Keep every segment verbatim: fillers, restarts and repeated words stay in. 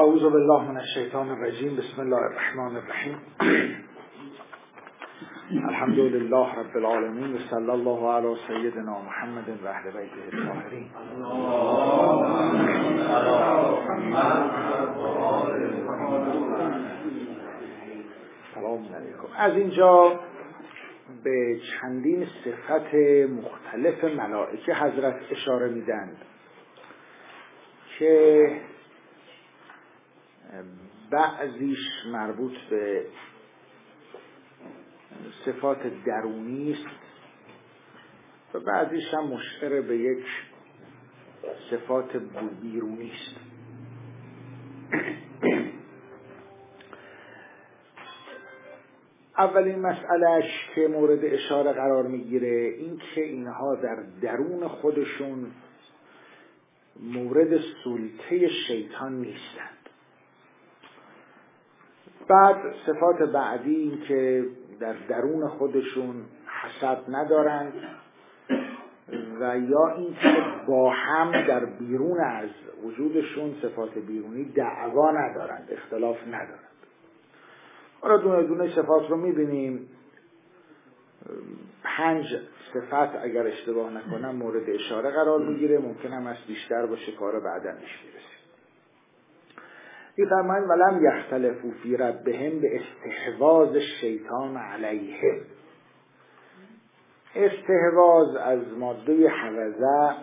اعوذ بالله من الشیطان الرجیم. بسم الله الرحمن الرحیم. الحمد لله رب العالمین و صلی الله علی سیدنا محمد و اهل بیته الطاهرین. سلام علیکم. از اینجا به چندین صفت مختلف ملائکه حضرت اشاره میدند که بعضیش مربوط به صفات درونی است و بعضیش هم مشعر به یک صفات بیرونی است. اولین مسئلهش که مورد اشاره قرار میگیره این که اینها در درون خودشون مورد سلطه شیطان نیستند. بعد صفات بعدی این که در درون خودشون حسد ندارند و یا این که با هم در بیرون از وجودشون صفات بیرونی دعوا ندارند، اختلاف ندارند. حالا دونه دونه صفات رو میبینیم. پنج صفت اگر اشتباه نکنم مورد اشاره قرار میگیره، ممکن هم از بیشتر باشه، کار بعدا نش میرسیم. میفرمایند ولم یختلفوا فی ربهم به استحواذ شیطان علیهم. استحواذ از ماده حوزه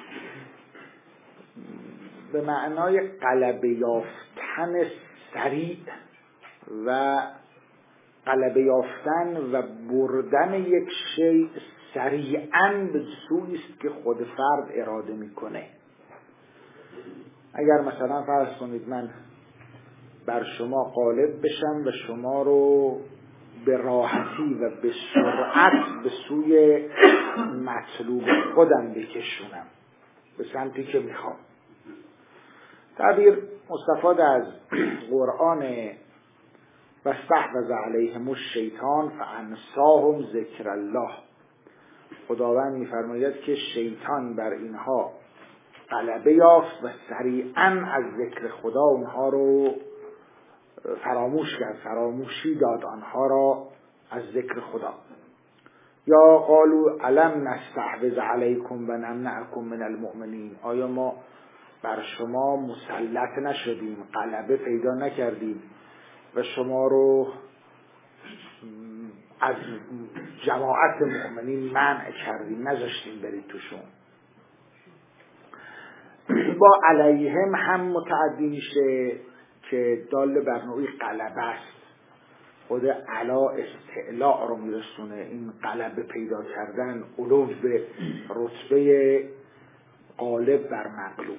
به معنای غلبه یافتن سریع و غلبه یافتن و بردن یک شیء سریعاً به سویی است که خود فرد اراده میکنه. اگر مثلا فرض کنید من بر شما غالب بشم و شما رو به راحتی و به سرعت به سوی مطلوب خودم بکشونم، به سمتی که میخوام. تعبیر مستفاد از قرآن و استحوذ علیهم الشیطان فانساهم ذکر الله. خداوند میفرماید که شیطان بر اینها غلبه یافت و سریعا از ذکر خدا اونها رو فراموش کرد، فراموشی داد آنها را از ذکر خدا. یا قالوا الم نستحوذ علیکم و نمنعکم من المؤمنین. آیا ما بر شما مسلط نشدیم، غلبه پیدا نکردیم و شما رو از جماعت مؤمنین منع کردیم، نذاشتیم برید توشون؟ با علیهم هم متعدی میشه که دال بر نوعی غلبه است. خود علا استعلاء رو میرسونه، این غلبه پیدا کردن، علو به رتبه غالب بر مغلوب.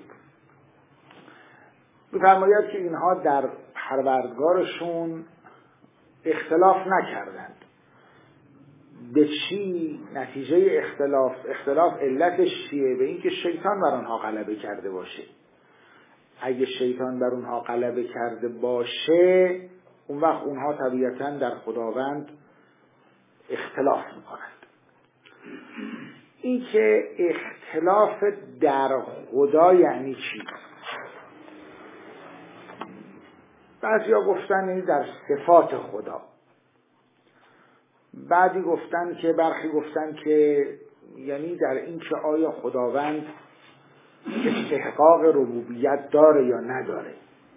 می‌فرماید که اینها در پروردگارشون اختلاف نکردند. به چی نتیجه اختلاف؟ اختلاف علتش چیه؟ به اینکه شیطان بر آنها غلبه کرده باشه. اگه شیطان بر اونها غلبه کرده باشه، اون وقت اونها طبیعتاً در خداوند اختلاف میکنند. این که اختلاف در خدا یعنی چی؟ بعضیا گفتن یعنی در صفات خدا، بعضی گفتن که برخی گفتن که یعنی در این که آیا خداوند استحقاق ربوبیت داره یا نداره.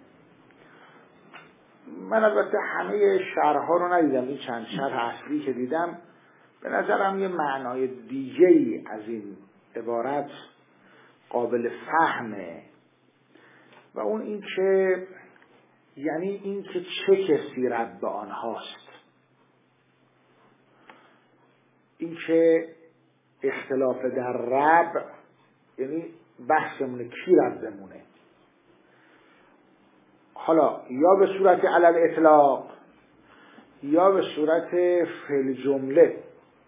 من البته همه شرح‌ها رو ندیدم، این چند شرح اصلی که دیدم به نظرم یه معنای دیگه‌ای از این عبارت قابل فهمه و اون این که یعنی این که چه کسی رب آنهاست. این که اختلاف در رب یعنی بحثمونه کی ربمونه. حالا یا به صورت علل اطلاق یا به صورت فعل جمله.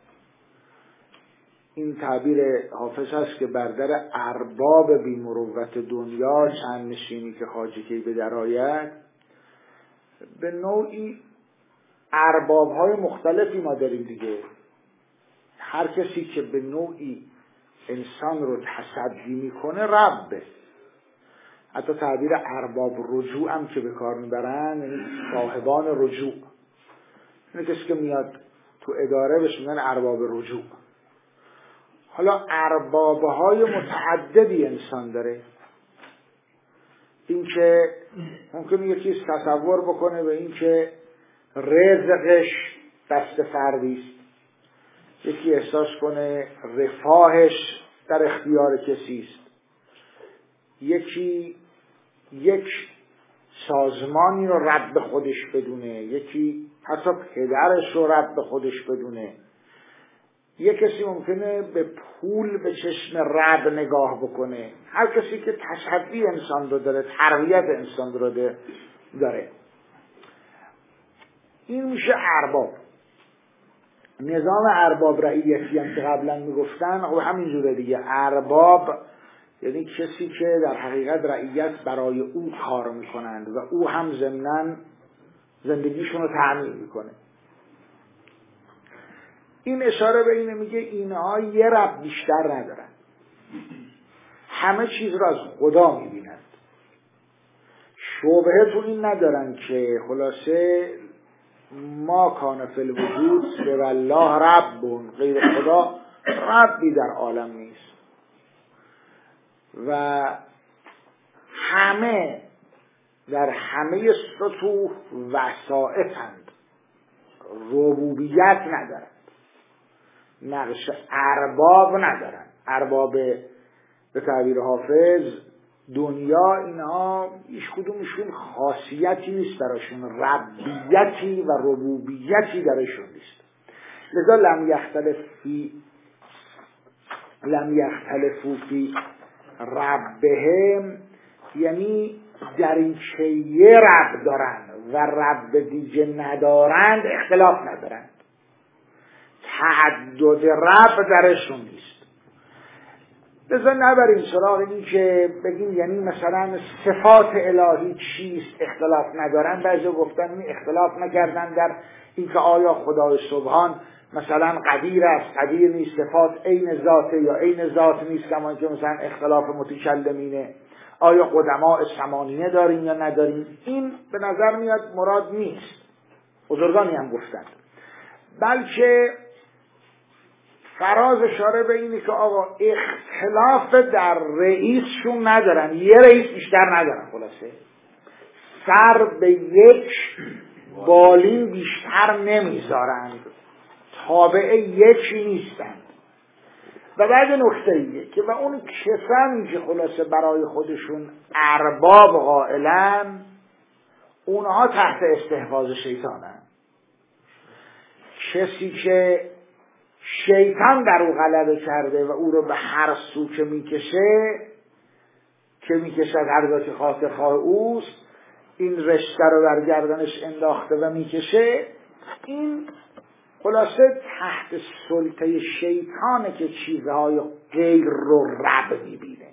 این تعبیر حافظ هست که بر در ارباب بی مروت دنیا چند نشینی که حاجی کی به در آید. به نوعی ارباب های مختلفی ما داریم دیگه. هر کسی که به نوعی انسان رو تصدی میکنه ربه. حتی تعبیر ارباب رجوع هم که به کار میبرن، یعنی صاحبان رجوع. اینه کسی که میاد تو اداره بهش میگن ارباب رجوع. حالا اربابهای متعددی انسان داره. این که ممکنه یکی تصور بکنه به این که رزقش دست فردی است، یکی احساس کنه رفاهش در اختیار کسی است، یکی یک سازمانی رو رب به خودش بدونه، یکی حتی پدرش رو رب به خودش بدونه، یک کسی ممکنه به پول به چشم رب نگاه بکنه. هر کسی که تشبیه انسان رو داره، تربیت انسان رو داره. این میشه ارباب. نظام ارباب رعیتی هم که قبلا میگفتن خب همینجوره دیگه. ارباب یعنی کسی که در حقیقت رعیت برای او کار میکنند و او هم ضمناً زندگیشون رو تأمین میکنه. این اشاره به اینه، میگه اینها یه رب بیشتر ندارن، همه چیز را از خدا میبینند، شبهه تو این ندارن که خلاصه ما کان فی الوجود سوی الله ربون، غیر خدا ربی در عالم نیست. و همه در همه سطوح وسائطند، ربوبیت ندارن، نقش ارباب ندارن. ارباب به تعبیر حافظ دنیا، اینها هیچ کدومشون خاصیتی نیست براشون، ربیتی و ربوبیتی درشون نیست. لذا لم یختلف فی لم یختلفو فی ربهم، یعنی در این که یه رب دارن و رب دیگه ندارند اختلاف ندارند، تعدد رب درشون نیست. لذا نبریم سراغ این که بگیم یعنی مثلا صفات الهی چیست اختلاف ندارن. بعضی گفتن این اختلاف نکردن در این که آیا خدای سبحان مثلا قدیر است، قدیر نیست، صفات عین ذاته یا عین ذات نیست، کما که مثلا اختلاف متکلمینه، آیا قدماء ثمانیه داریم یا نداریم. این به نظر میاد مراد نیست، بزرگانی هم گفتند، بلکه فراز اشاره به اینه که آقا اختلاف در رئیسشون ندارن، یه رئیس بیشتر ندارن، خلاصه سر به یک بالین بیشتر نمیذارند، تابع یکی نیستند. و بعد نکته ایه که و اون کسانی که خلاصه برای خودشون ارباب قائلن، اونها تحت استحواذ شیطانن. کسی که شیطان در او غلبه کرده و او رو به هر سو که میکشه که میکشد هر جا که خاطر خواه اوست، این رشته رو بر گردنش انداخته و میکشه، این خلاصه تحت سلطه شیطانه که چیزهای غیر رو رب میبینه.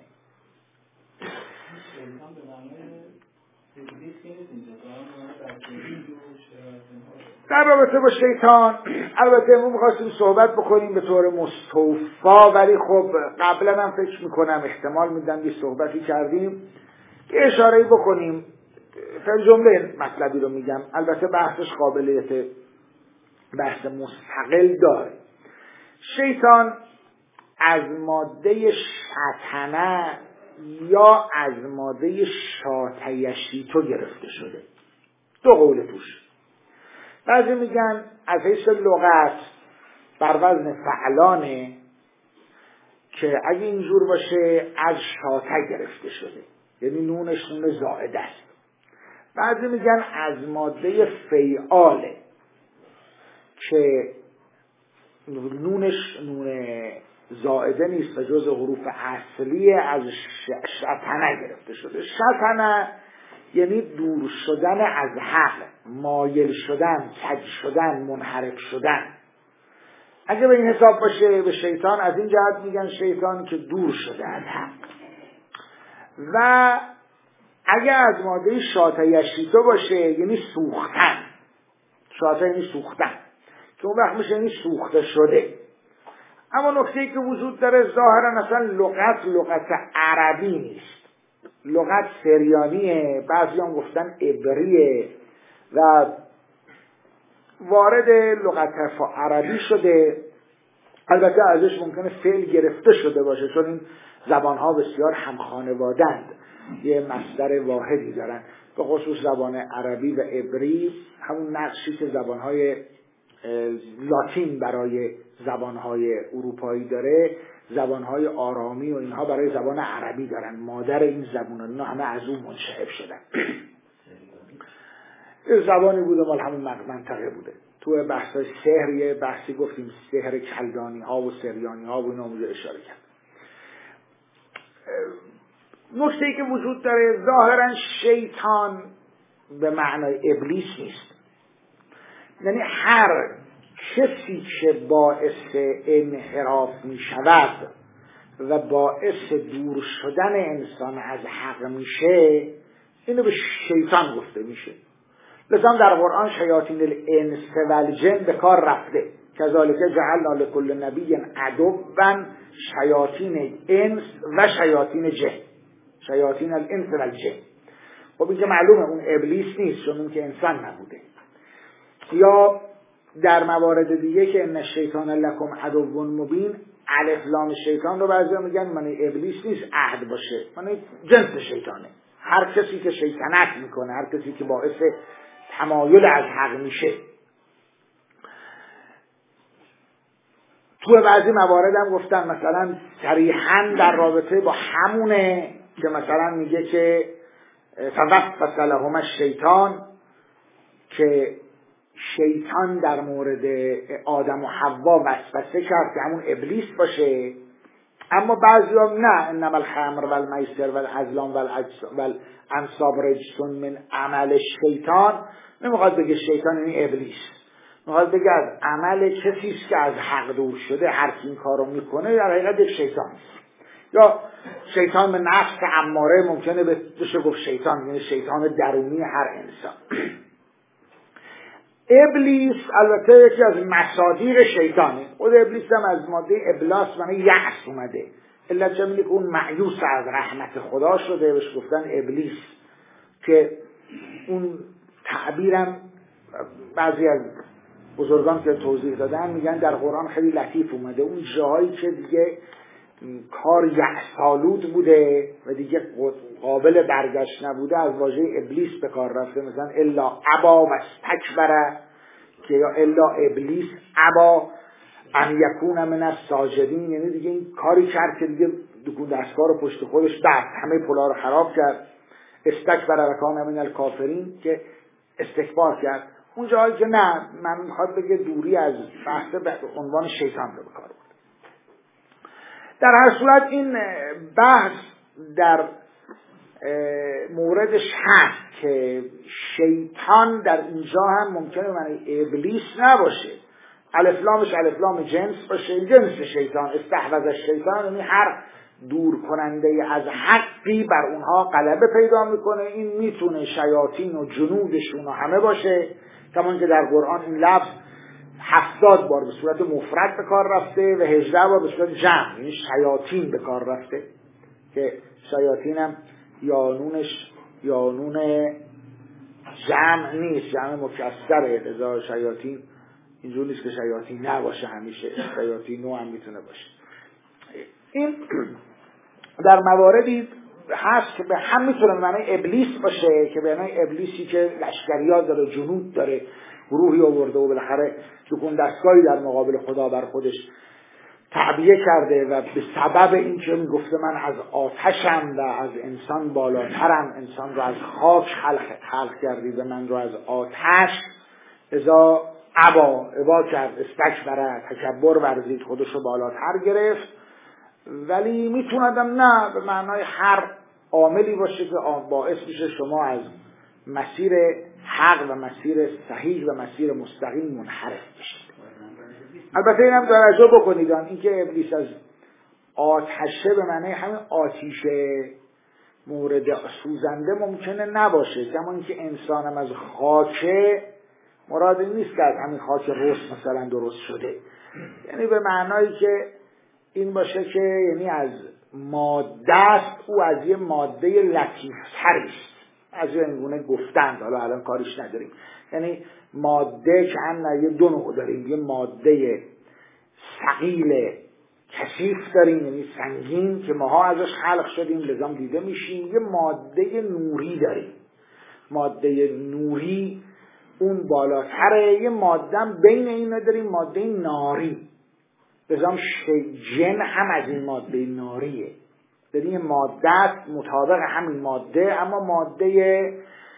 در رابطه با شیطان البته امروز می‌خواستیم صحبت بکنیم به طور مستوفا، ولی خب قبلا هم فکر میکنم احتمال میدم یه صحبتی کردیم که اشاره‌ای بکنیم. فعلا جمله مطلبی رو میگم، البته بحثش قابلیت بحث مستقل داره. شیطان از ماده شطنه یا از ماده شاتیشیتو گرفته شده. دو قول توش. بعضی میگن از حیث لغت بر وزن فعلانه که اگه اینجور باشه از شاته گرفته شده، یعنی نونش نون زائده است. بعضی میگن از ماده فیعاله که نونش نون زائده نیست و جز حروف اصلی از شطنه گرفته شده. شطنه یعنی دور شدن از حق، مایل شدن، کج شدن، منحرف شدن. اگه به این حساب باشه به شیطان از این جهت میگن شیطان که دور شده از حق. و اگه از ماده شاتیشیتو باشه یعنی سوختن، شاته یعنی سوختن، که اون وقت میشه یعنی سوخته شده. اما نکته‌ای که وجود داره ظاهرا اصلا لغت لغت عربی نیست، لغت سریانیه، بعضی هم گفتن عبریه و وارد لغت عربی شده. البته ازش ممکنه فعل گرفته شده باشه چون این زبانها بسیار همخانوادند، یه مصدر واحدی دارن. به خصوص زبان عربی و عبری همون نقشی که زبانهای لاتین برای زبانهای اروپایی داره، زبانهای آرامی و اینها برای زبان عربی دارن. مادر این زبان‌ها اینا همه از اون منشعب شدن. یه زبانی بوده مال همون منطقه بوده. تو بحث سحر یه بحثی گفتیم، سحر کلدانی ها و سریانی ها و اینا موجه اشاره کرد. نکته‌ای که وجود داره، ظاهرا شیطان به معنای ابلیس نیست، یعنی هر کسی که باعث انحراف می شود و باعث دور شدن انسان از حق میشه، اینو به شیطان گفته میشه. لذا در قرآن شیاطین الانس و الجن به کار رفته. کذالک جعلنا لکل نبی عدوا شیاطین انس و شیاطین جن، شیاطین الانس و الجن. خب این که معلومه اون ابلیس نیست چون اون که انسان نبوده. یا در موارد دیگه که ان الشیطان لکم عدو مبین، الف لام شیطان رو بعضیا میگن معنی ابلیس نیست، عهد باشه، معنی جنس شیطانه. هر کسی که شیطنت میکنه، هر کسی که باعث تمایل از حق میشه. تو بعضی موارد هم گفتن مثلا صریحاً در رابطه با همونه که مثلا میگه که فوسوس لهما الشیطان، که شیطان در مورد آدم و حوا وسوسه کرد که همون ابلیس باشه. اما بعضی هم نه، انما الخمر و المیسر و الازلام و الانصاب رجس من عمل شیطان، نمیخواد بگه شیطان یعنی ابلیس، میخواد بگه از عمل کسیست که از حق دور شده، هر کی این کارو میکنه در حقیقت یک شیطان است. یا شیطان به نفس اماره ممکنه بشه گفت شیطان، یعنی شیطان درونی هر انسان. ابلیس البته یکی از مصادیق شیطانه. خود ابلیس هم از ماده ابلاس معنی یأس اومده. علت چه که اون مایوس از رحمت خدا شده، بهش گفتن ابلیس، که اون تعبیرم بعضی از بزرگان که توضیح دادن میگن در قرآن خیلی لطیف اومده. اون جاهایی که دیگه کار یأس‌آلود بوده و دیگه قابل برگشت نبوده، از واژه ابلیس به کار رفته. مثلا الا ابا و استکبر، که یا الا ابلیس ابا ان یکون من الساجدین، یعنی دیگه این کاری کرد که دیگه دکون دستگاه رو پشت خودش بست، همه پلا رو خراب کرد. استکبر و کان من الکافرین، که استکبار کرد. اون جایی که نه، من میخواد بگه دوری از بحث به عنوان شیطان رو بکار. در هر صورت این بحث در موردش هست که شیطان در اینجا هم ممکنه معنی ابلیس نباشه، الف لامش الف لام جنس باشه، جنس شیطان، استحوذ الشیطان، یعنی هر دور کننده از حقی بر اونها غلبه پیدا میکنه. این میتونه شیاطین و جنودشون و همه باشه، کمان که در قرآن این لفظ هفتاد بار به صورت مفرد به کار رفته و هجده بار به صورت جمع، یعنی شیاطین به کار رفته، که شیاطین هم یانونش یانون جمع نیست، جمع مکسره. لذا شیاطین اینجور نیست که شیاطین نباشه، همیشه شیاطین نو هم میتونه باشه. این در مواردی هست که به هم میتونه معنی ابلیس باشه، که به معنی ابلیسی که لشکریات داره، جنود داره، گروهی آورده و بالاخره چون دستگاهی در مقابل خدا بر خودش تعبیه کرده و به سبب این که میگفته من از آتشم و از انسان بالاترم، انسان رو از خاک خلق, خلق کردی و من رو از آتش، ازا ابا ابا کرد، استکبر، تکبر ورزید، خودش رو بالاتر گرفت. ولی میتوندم نه به معنای هر عاملی باشه که باعث میشه شما از مسیر حق و مسیر صحیح و مسیر مستقیم منحرف بشید. البته اینم توجه بکنید این که ابلیس از آتشه به معنی همین آتیش مورد سوزنده ممکنه نباشه، کما اینکه انسانم از خاکه مراد نیست که از همین خاک رس مثلا درست شده، یعنی به معنایی که این باشه که یعنی از ماده است او از یه ماده لطیفتری است. از این گونه گفتند، حالا الان کاریش نداریم. یعنی ماده که هم یه دو نوع داریم، یه ماده ثقیل کثیف داریم یعنی سنگین که ماها ازش خلق شدیم لذا دیده میشیم، یه ماده نوری داریم، ماده نوری اون بالاتره، یه ماده بین اینا داریم ماده ناری، لذا جن هم از این ماده ناریه، داریم یه ماده مطابق همین ماده اما ماده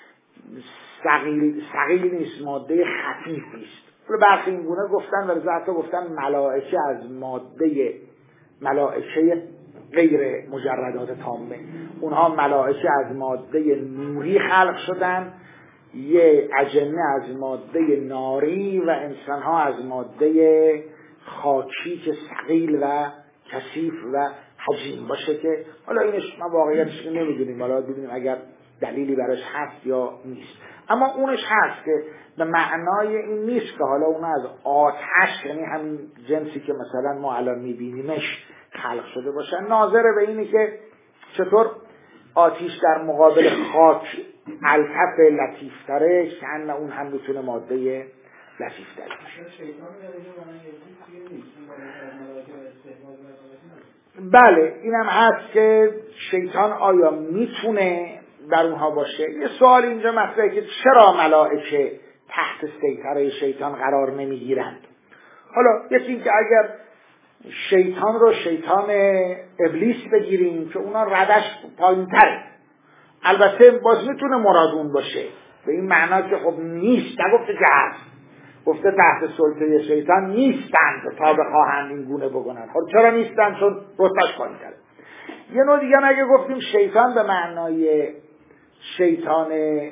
ثقیل ثقیل نیست، ماده خفیفی است. برخی این گونه گفتن و رضا حتی گفتن ملائکه از ماده ملائکه غیر مجردات تامه، اونها ملائکه از ماده نوری خلق شدن، یه اجنه از ماده ناری و انسان ها از ماده خاکی که ثقیل و کثیف و حجیم باشه، که حالا اینش ما واقعیتش نمیدونیم، حالا ببینیم اگر دلیلی براش هست یا نیست. اما اونش هست که به معنای این نیست که حالا اون از آتش، یعنی همین جنسی که مثلا ما الان میبینیمش خلق شده باشه، ناظر به اینه که چطور آتیش در مقابل خاک الطف لطیفتره، که اون هم میتونه ماده لطیفتره باشه. بله اینم هست که شیطان آیا میتونه در اونها باشه. یه سوال اینجا مطرحه که چرا ملائکه تحت سیطره شیطان قرار نمیگیرند؟ حالا یکی این که اگر شیطان رو شیطان ابلیس بگیریم که اونا ردش پایین تره، البته باز میتونه مرادون باشه به این معنا که خب نیست، نگفته که هست، گفته تحت سلطه شیطان نیستند تا بخواهند این گونه بکنند. خب چرا نیستند؟ چون رتبه‌اش پایین تره. یه نوع دیگه اگه گفتیم شیطان به معنای شیطان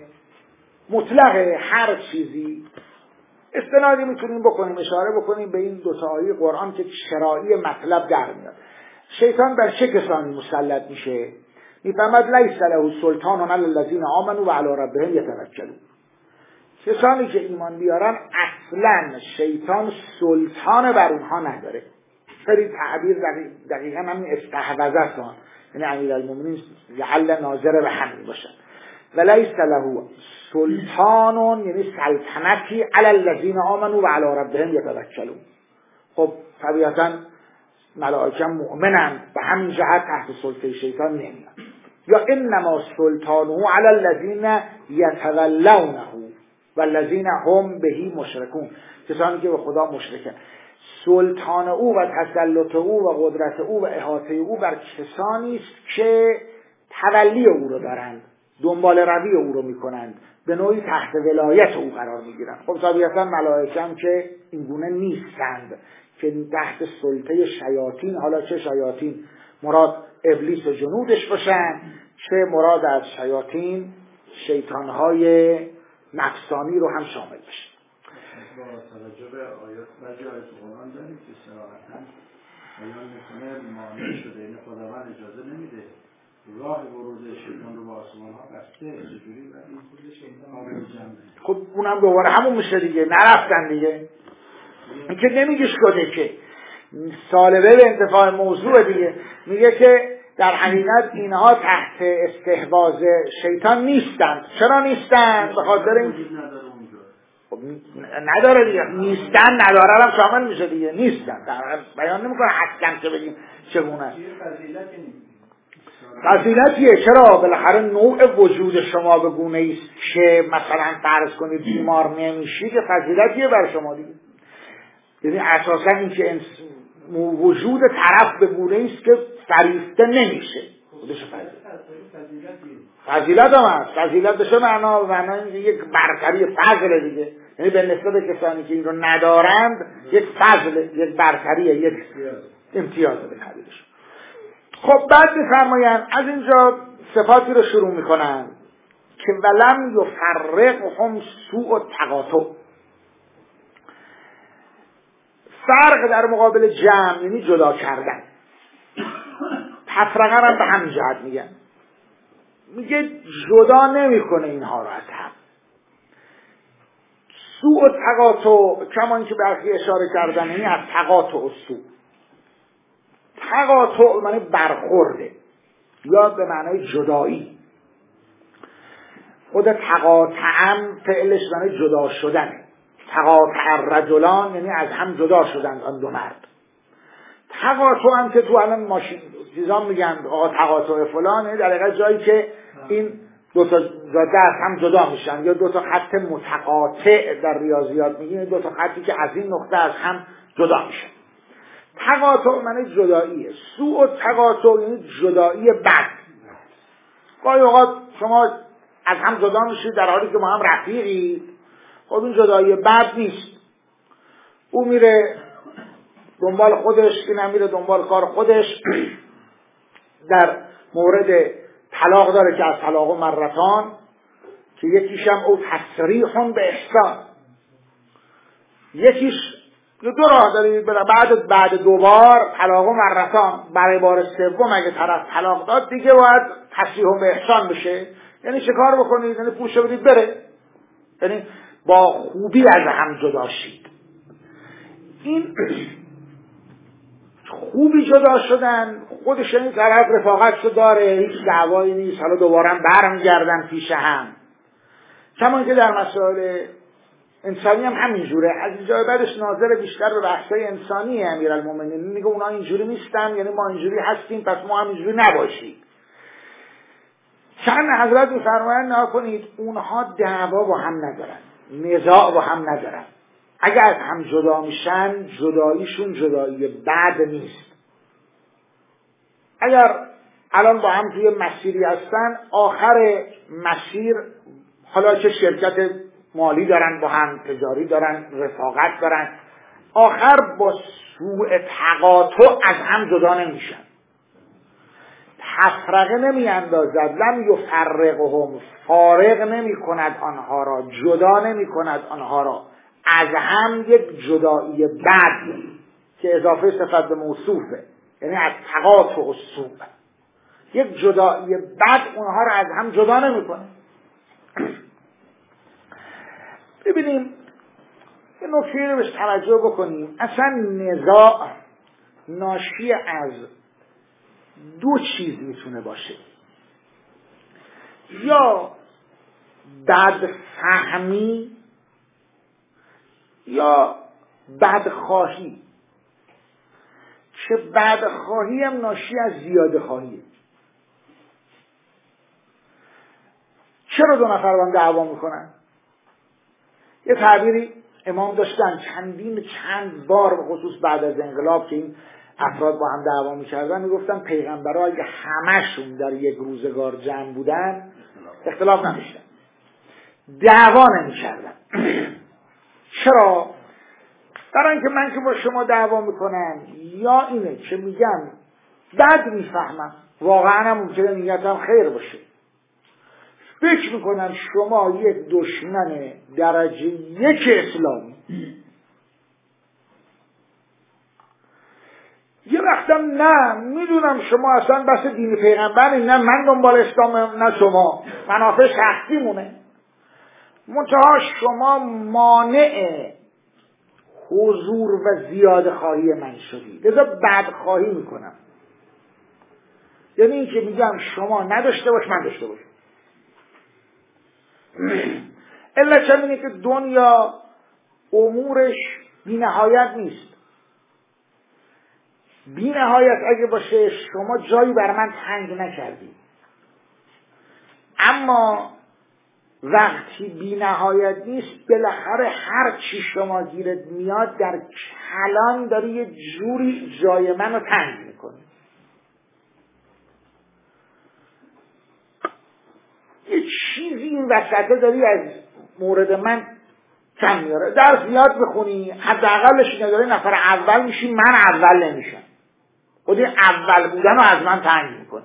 مطلق هر چیزی، استنادی میتونیم بکنیم اشاره بکنیم به این دو تا آیه قرآن که چرایی مطلب در میاد. شیطان بر چه کسانی مسلط میشه؟ میفهمد لیس له سلطان علی الذین آمنوا و علی ربهم یتوکلون. کسانی که ایمان بیارن اصلا شیطان سلطان بر اونها نداره. خیلی تعبیر دقیقا همین استحوذه است، یعنی امیرالمومنین لعل ناظر به همین باشن. ولیس له سلطان یعنی سلطنتی علی الذین آمنوا و علی ربهم یتوکلون. خب طبیعتا ملائکه مؤمنند، به همین جهت تحت سلطه شیطان نمیاد. یا انما سلطانه علی الذین یتولونه و الذین هم بهی مشرکون، کسانی که به خدا مشرکن. سلطان او و تسلط او و قدرت او و احاطه او بر کسانی است که تولی او رو دارند، دنبال روی او رو میکنند، به نوعی تحت ولایت او قرار میگیرند. خب طبیعتا ملائکه هم که این گونه نیستند که تحت سلطه شیاطین، حالا چه شیاطین مراد ابلیس و جنودش باشن، چه مراد از شیاطین شیطانهای نفسانی رو هم شامل بشه. با توجه به آیات بعضی آیات قرآن داریم که صراحتاً بیان میکنه مانع شده، این خداوند اجازه نمیده راه ورود شیطان رو با آسمان ها بسته، چجوری و این خود شیطان ها رو جمعه. خب اونم دوباره همون میشه دیگه، نرفتن دیگه، این که نمیگه شده که سالبه به انتفاع موضوع دیگه، میگه که در حقیقت اینها تحت استحواذ شیطان نیستند. چرا نیستند؟ به خاطر این خب نداره دیگه، نیستن نداره هم شامل میشه دیگه، نیستن بیان نمیکنه حتما که بگیم چگونه است. فضیلتیه، چرا؟ بالاخره نوع وجود شما به گونه ایست که مثلا فرض کنید بیمار نمیشی که فضیلتیه بر شما دیگه. یعنی اساسا این که وجود طرف به گونه ایست که فریفته نمیشه، خودش فضیلتیه. فضیلت هم هست. فضیلت بشه معنا معنا یک برتری، فضل دیگه، یعنی به نسبت کسانی که این رو ندارند یک فضل، یک برتریه، یک امتیاز به تعبیرش. خب بعد می‌فرمایند از اینجا صفاتی رو شروع میکنن که ولم یفرقهم سوء التقاطع، فرق در مقابل جمع یعنی جدا کردن، تفرقه هم به همین جهت میگن، میگه جدا نمیکنه اینها رو از هم. سوء تقاطع کما اینکه برخی اشاره کردن یعنی از تقاطع و سوء، تقاطع معنی برخورده یا به معنای جدایی. خود تقاطعم فعلش معنی جدا شدنه. تقاطع الرجلان یعنی از هم جدا شدند آن دو مرد. تقاطع هم که تو الان ماشین چیزا میگن آقا تقاطع فلان، در حقیقت جایی که این دو تا جاده از هم جدا میشن یا دو تا خط متقاطع در ریاضیات میگیم، دو تا خطی که از این نقطه از هم جدا میشن. تقاطع معنی جداییه. سوء تقاطع یعنی جدایی بد. گاهی اوقات شما از هم جدا میشید در حالی که ما هم رفیقید، خب این جدایی بد نیست. او میره دنبال خودش، اینم میره دنبال کار خودش. در مورد طلاق داره که از طلاق مرتان که یکیش هم او تصریح به احسان، یکیش دو راه دارید بعد بعد دوبار طلاق مرتان، برای بار سوم اگه طرف طلاق داد دیگه باید تصریح به احسان بشه. یعنی چه کار بکنید؟ یعنی پولشو بدید بره، یعنی با خوبی از هم جدا شید. این خوبی جدا شدن خودش این طرف رفاقتشو داره، هیچ دعوایی نیست، حالا دوباره هم برمیگردن پیش هم. کمان که در مسائل انسانی هم همینجوره. از اینجا بعدش ناظر بیشتر به بحثای انسانی امیرالمومنین میگه اونا اینجوری نیستن، یعنی ما اینجوری هستیم پس ما هم اینجوری نباشیم. چند حضرت میفرمایند نکنید اونها دعوا با هم ندارن، نزاع با هم ندارن. اگر از هم جدا میشن جداییشون جدایی بد نیست. اگر الان با هم توی مسیری هستن، آخر مسیر حالا چه شرکت مالی دارن، با هم تجاری دارن، رفاقت دارن، آخر با سوء تقاطع از هم جدا نمیشن. تفرقه نمی اندازد، لم یفرقهم، فارق نمی کند آنها را، جدا نمی کند آنها را از هم یک جدایی بد که اضافه صفت به موصوفه، یعنی از تقاطع و سوء، یک جدایی بد اونها را از هم جدا نمی کنه. ببینیم یه نکته رو بهش توجه بکنیم. اصلا نزاع ناشی از دو چیز میتونه باشه، یا بدفهمی یا بدخواهی، که بدخواهی هم ناشی از زیاده خواهیه. چرا دو نفر با هم دعوا میکنن؟ یه تعبیری امام داشتن چندین چند بار، به خصوص بعد از انقلاب که این افراد با هم دعوا میکردن، میگفتن پیغمبرها اگه همشون در یک روزگار جمع بودن اختلاف نمیشتن، دعوا نمیکردن. چرا؟ برای اینکه من که با شما دعوا میکنم یا اینه که میگم بد میفهمم، واقعا هم ممکنه نیتم خیر باشه، فکر میکنم شما یک دشمن درجه یک اسلامی، یه وقتم نه میدونم شما اصلا بس دین پیغمبر، نه من دنبال اسلام نه شما، منافع شخصی مونه، منتها شما مانع حضور و زیاده خواهی من شدی، لذا بدخواهی میکنم. یعنی این که میگم شما نداشته باش من داشته باش. علت هم اینه که دنیا امورش بی نهایت نیست. بی نهایت اگه باشه شما جایی بر من تنگ نکردی، اما وقتی بی نهایت نیست بالاخره هر چی شما گیرت میاد در کلان داری یه جوری جای منو تنگ میکنی. یه چیزی این وسطه داری از مورد من کم میاره. درس یاد بخونی حداقلش اینه داری نفر اول میشی، من اول نمیشم، خودی اول بودن رو از من تنگ میکنی.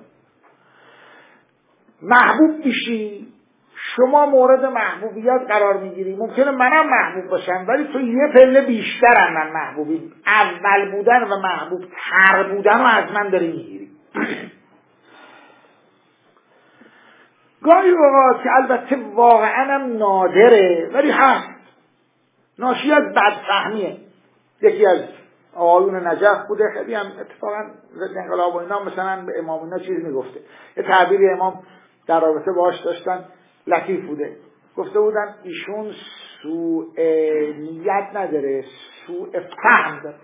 محبوب میشی، شما مورد محبوبیت قرار میگیری، ممکنه منم محبوب باشم ولی تو یه پله بیشترم من محبوبی، اول بودن و محبوب تر بودن رو از من داری میگیری. گاهی اوقات که البته واقعا هم نادره ولی هست، ناشی از بدفهمیه. یکی از آقایون نجف بوده، خیلی هم اتفاقا ضد انقلاب و اینا مثلا به امام اینا چیز میگفته. یه تعبیری امام در رابطه باهاش داشتن لطیف بوده، گفته بودن ایشون سوء نیت نداره، سوء فهم داره.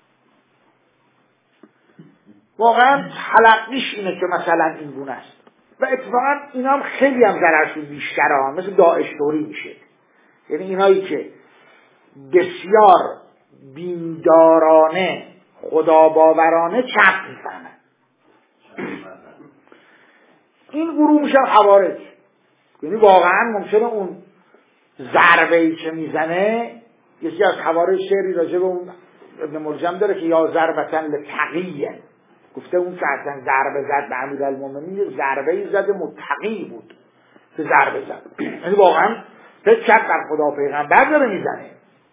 واقعا تلقیش اینه که مثلا این گونه است و اتفاقا اینا هم خیلی هم ضررشون بیشتره ها، مثل داعش طوری میشه. یعنی اینایی که بسیار بیندارانه خدا باورانه چپ میفهمن، این گروه میشن خوارج. یعنی واقعا ممکنه اون ضربه‌ای که میزنه، یکی از خوارج شعری راجع به اون ابن ملجم داره که یا ضربتن لتقیه، گفته اون که اصلا ضربه زد به امیرالمومنین ضربه‌ای زد متقی بود که ضربه زد، یعنی واقعا فکر کرد بر خدا پیغمبر داره میزنه.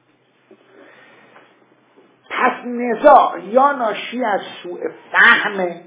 پس نزاع یا ناشی از سوء فهمه.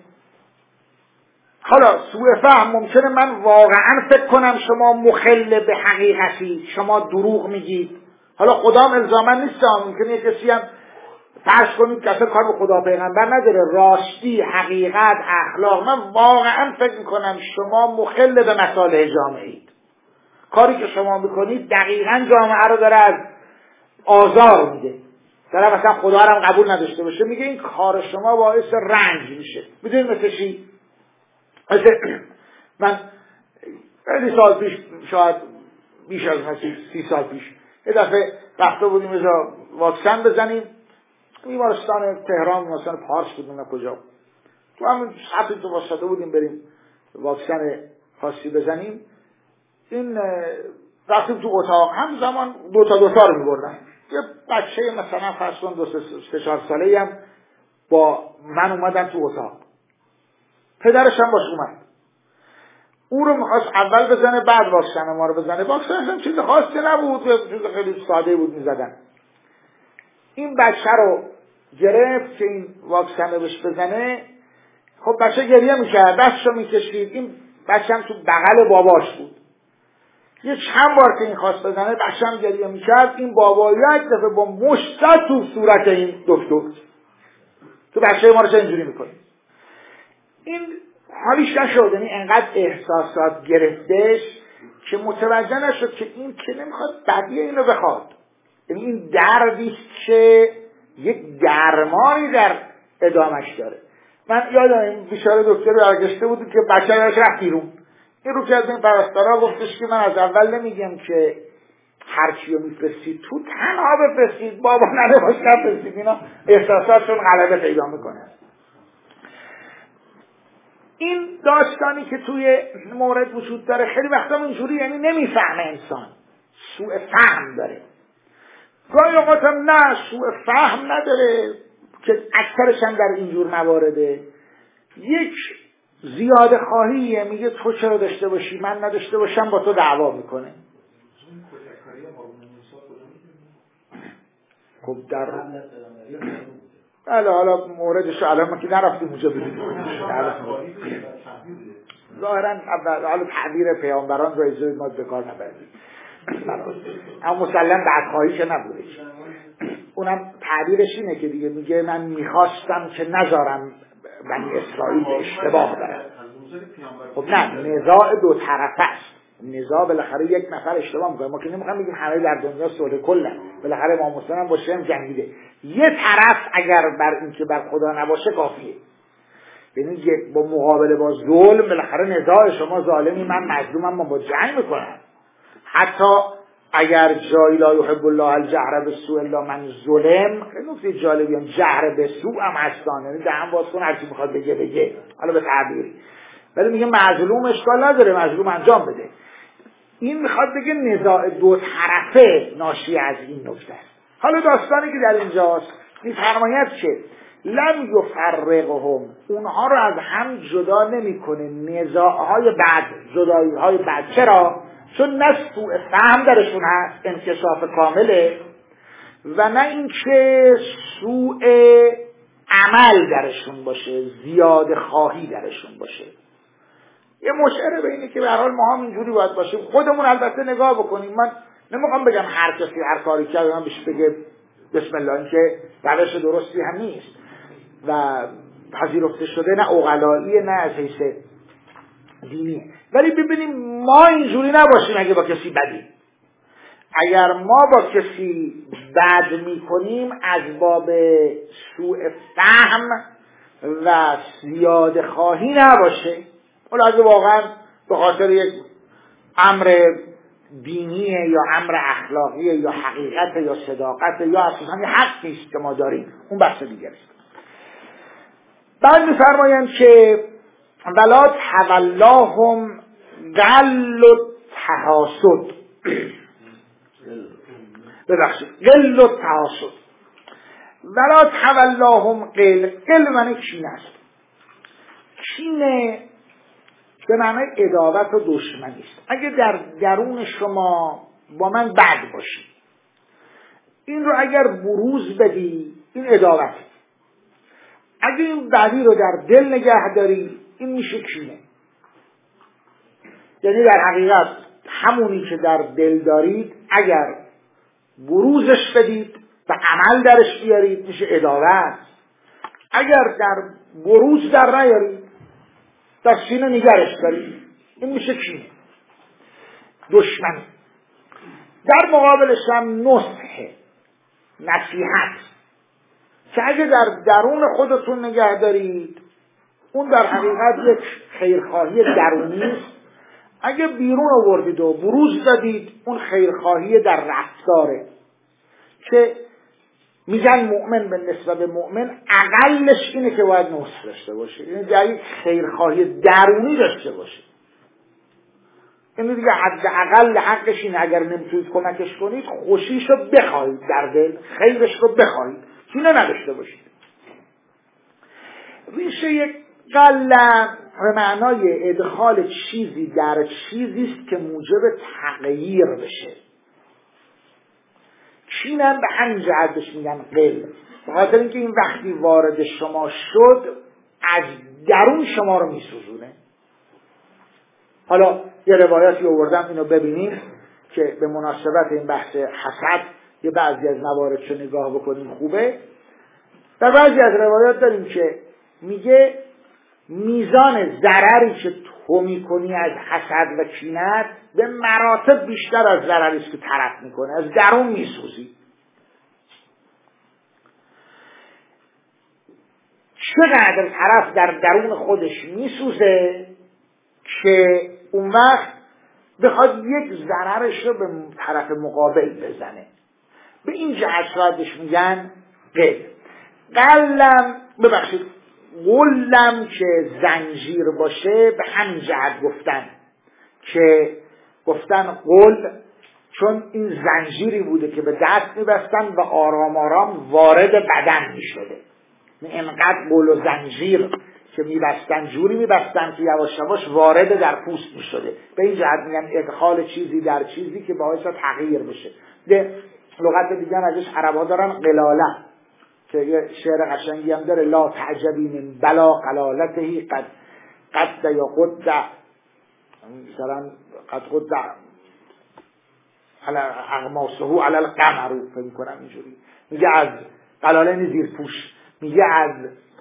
حالا سوء فهم ممکنه من واقعا فکر کنم شما مخل به حقیقتی، شما دروغ میگید. حالا خدام الزاما نیست، ممکنه کسی هم فرض کنید که اصلا کار به خدا پیغمبر نداره، راستی، حقیقت، اخلاق، من واقعا فکر میکنم شما مخل به مصالح جامعه اید. کاری که شما میکنید دقیقاً جامعه رو داره از آزار میده، داره مثلا خدا رو هم قبول نداشته باشه، میگه این کار شما باعث رنج میشه. میدونید مثل چی؟ مثل من خیلی سال پیش، شاید بیش از مثل سی سال پیش، یه دفعه رفته بودیم از واکسن بزنیم بیمارستان تهران، مثلا پارس بودیم نه کجا، تو همین سطحی تو واسطه بودیم بریم واکسن خاصی بزنیم. این رفتیم تو اتاق، هم زمان دوتا دوتا رو میبردن، یه بچه مثلا فرض کن دو سه چهار ساله هم با من اومدن تو اتاق، پدرش هم باش اومد. او رو میخواست اول بزنه بعد واکسن ما رو بزنه. واکسن هم چیز خاصی نبود، چیز خیلی ساده بود میزدن. این بچه رو گرفت که این واکسن رو بهش بزنه. خب بچه گریه میکرد، دستشو میکشید، این بچه هم تو بغل باباش بود. یه چند بار که این خواست بزنه بچه هم گریه میکرد، این بابا یک دفعه با مشت تو صورت این دکتر، تو بچه ما رو چه اینجوری میکنی؟ این حالیش نشد، یعنی انقدر احساسات گرفتش که متوجه نشد که این که نمیخواد بدی اینو بخواد. یعنی این دردیست که یک درمانی در ادامش داره. من یادم این بیچاره دکتر برگشته بود که بچه هاش رفت بیرون. این رو که از این پرستارا گفتش که من از اول نمیگم که هر چیو میفرستید تو تنها بفرستید، بابا نده باش نفرستید، اینا احساساتشون غلبه پیدا میکنه. این داستانی که توی مورد وجود داره خیلی وقتا اینجوری، یعنی نمیفهمه انسان، سوء فهم داره. گاهی اوقات هم نه سوء فهم نداره که اکثرش هم در اینجور موارده، یک زیاده خواهیه، میگه تو چرا داشته باشی من نداشته باشم، با تو دعوا میکنه. خب در حالا حالا موردش الان ما که نرفتیم اونجا ببینیم ظاهرا حالا تعبیر پیامبران رو اجازه ما به کار نبردیم، اما مسلم بدخواهی که نبوده. اونم تعبیرش اینه که دیگه میگه من میخواستم که نذارم بنی اسرائیل به اشتباه برن. خب نه، نزاع دو طرفه است. نزاع بالاخره یک نفر اشتباه میکنه، ما که نمیخوام بگیم همه در دنیا صلح کلن، بالاخره امام حسین هم با شم جنگیده. یه طرف اگر بر این که بر خدا نباشه کافیه، یعنی با مقابله با ظلم، بالاخره نزاع شما ظالمی من مظلومم، ما با جنگ میکنم. حتی اگر جایی لا یحب الله الجهر بالسوء الا من ظلم، خیلی نکته جالبی هم جهر به سوء هم هستن، یعنی دهن باز کن هرچی میخواد بگه بگه، حالا به تعبیری، ولی میگه مظلوم اشکال نداره، مظلوم انجام بده. این میخواد بگه نزاع دو طرفه ناشی از این نکته است. حالا داستانی که در اینجاست میفرماید که لم یفرقهم، اونها رو از هم جدا نمیکنه نزاعهای بعد، جدایی های بعد. چرا؟ چون نه سوء فهم درشون هست، انکشاف کامله، و نه اینکه سوء عمل درشون باشه، زیاده خواهی درشون باشه. یه مشعره به اینه که به هر حال ما هم اینجوری باید باشیم. خودمون البته نگاه بکنیم، من نمیخوام بگم هر کسی هر کاری کرده من بهش بگه بسم الله، این که روش درستی هم نیست و پذیرفته شده، نه عقلایی نه از حیث دینیه. ولی ببینیم ما اینجوری نباشیم. اگه با کسی بدیم، اگر ما با کسی بد میکنیم از باب سوء فهم و زیاده خواهی نباشه، ولی اگه واقعا به خاطر یک امر دینیه یا امر اخلاقیه یا حقیقت یا صداقت یا اساساً یه حق نیست که ما داریم، اون بحث دیگه است. بعد می‌فرمایند که ولا تولاهم قل و تحاسد، ببخشید قل و تحاسد، ولا تولاهم قل، قل معنی کینه است. کینه به معنی عداوت و دشمنی است. اگه در درون شما با من بد باشی، این رو اگر بروز بدی، این عداوت. اگه این بدی رو در دل نگه داری، این میشه کینه. یعنی در حقیقت همونی که در دل دارید اگر بروزش بدید و عمل درش بیارید میشه عداوت. اگر در بروز در نیارید، در سینه نگرش دارید، این میشه کینه، دشمنی. در مقابلش هم نصح، نصیحت، که اگه در درون خودتون نگه دارید، اون در حقیقت یک خیرخواهی درونی است. اگه بیرون آوردید و بروز دادید، اون خیرخواهی در رفتاره، که میگن مؤمن به نسبت مؤمن اقلش اینه که باید نصح داشته باشه، یعنی در یک خیرخواهی درونی داشته باشه. این دیگه حداقل حقش اینه اگر نمیتونید کمکش کنید، خوشیشو بخواهید، در دل خیرش رو بخواهید، کینه نداشته باشید. ریشه یک قلم به معنای ادخال چیزی در چیزی است که موجب تغییر بشه. کینم به همین جهت بهش میگن قل، به خاطر اینکه این وقتی وارد شما شد از درون شما رو میسوزونه. حالا یه روایتی آوردم، اینو ببینیم که به مناسبت این بحث حسد یه بعضی از مواردشو نگاه بکنیم خوبه. در بعضی از روایات داریم که میگه میزان ضرری که تو میکنی از حسد و کینت به مراتب بیشتر از ضرری است که طرف میکنه، از درون میسوزی. چقدر طرف در درون خودش میسوزه که اون وقت بخواد یک ضررش رو به طرف مقابل بزنه. به این جهت شاید بهش میگن قل. قلم ببخشید قلم که زنجیر باشه، به همین جهت گفتن که گفتن قل چون این زنجیری بوده که به دست میبستن و آرام آرام وارد بدن میشده. اینقدر قل و زنجیر که میبستن، جوری میبستن که یواش یواش وارد در پوست میشده. به این جهت میگن ادخال چیزی در چیزی که باعث تغییر بشه. ده لغت دیگه ازش عربا دارن قلاله، که یه شعر قشنگی هم داره، لا تعجبی من بلا قلالته قد قد یا قد مثلا قد قد على اغماسه على القمر، فکر کنم اینجوری میگه از قلاله یعنی زیر پوش، میگه از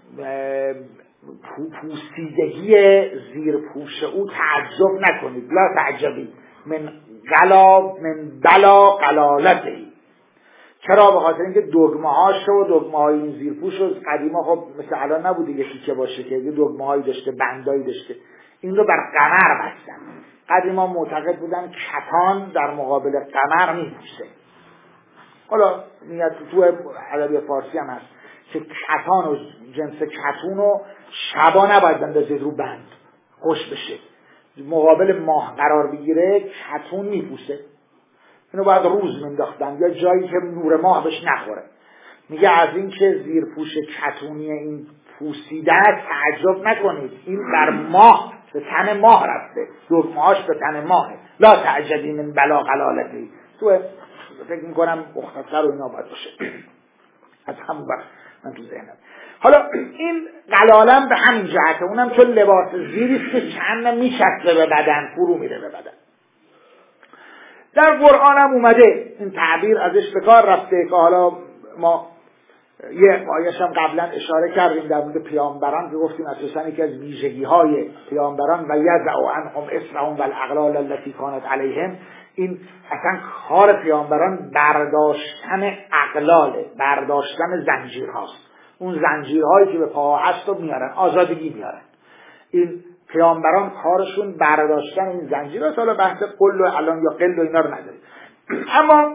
پوسیدگی زیر پوش او تعجب نکنید، لا تعجبی من قلا من بلا قلالته. چرا؟ به خاطر اینکه دگمه هاش و دگمه های این زیر پوش رو قدیما خب مثل الان نبوده یکی که باشه که یه دگمه هایی داشته، بندایی داشته، این رو بر قمر بستن. قدیما معتقد بودن کتان در مقابل قمر میپوسه. حالا نیت تو ادبیات فارسی هم هست که کتان و جنس کتون رو شبا نباید بندازید رو بند، خوش بشه، مقابل ماه قرار بگیره کتون میپوسه. اینو باید روز مینداختن یا جایی که نور ماه بهش نخوره. میگه از این که زیر پوش کتونی این پوسیده تعجب نکنید، این بر ماه به تن ماه رفته، دگمه‌هاش به تن ماهه. لا تعجبی من بلا قلالتی. تو فکر میکنم مختصر و اینا باید باشه از همون وقت من تو ذهنم. حالا این قلالم به همین جهته، اونم چون لباس زیریست که چند میچسبه به بدن، فرو میره به بدن. در قرآن هم اومده این تعبیر ازش به کار رفته که حالا ما یه آیه‌اش هم قبلا اشاره کردیم در مورد پیامبران که گفتیم اساساً یکی از ویژگی‌های پیامبران و یضع عنهم اصرهم والاغلال التي کانت علیهم، این اصلا کار پیامبران برداشتن اغلاله، برداشتن زنجیرهاست. اون زنجیرهایی که به پاها هست رو میارن، آزادگی میارن. این پیامبران کارشون برداشتن این زنجیرهاست. حالا بحث قل و الان یا قل و اینا رو نداریم. اما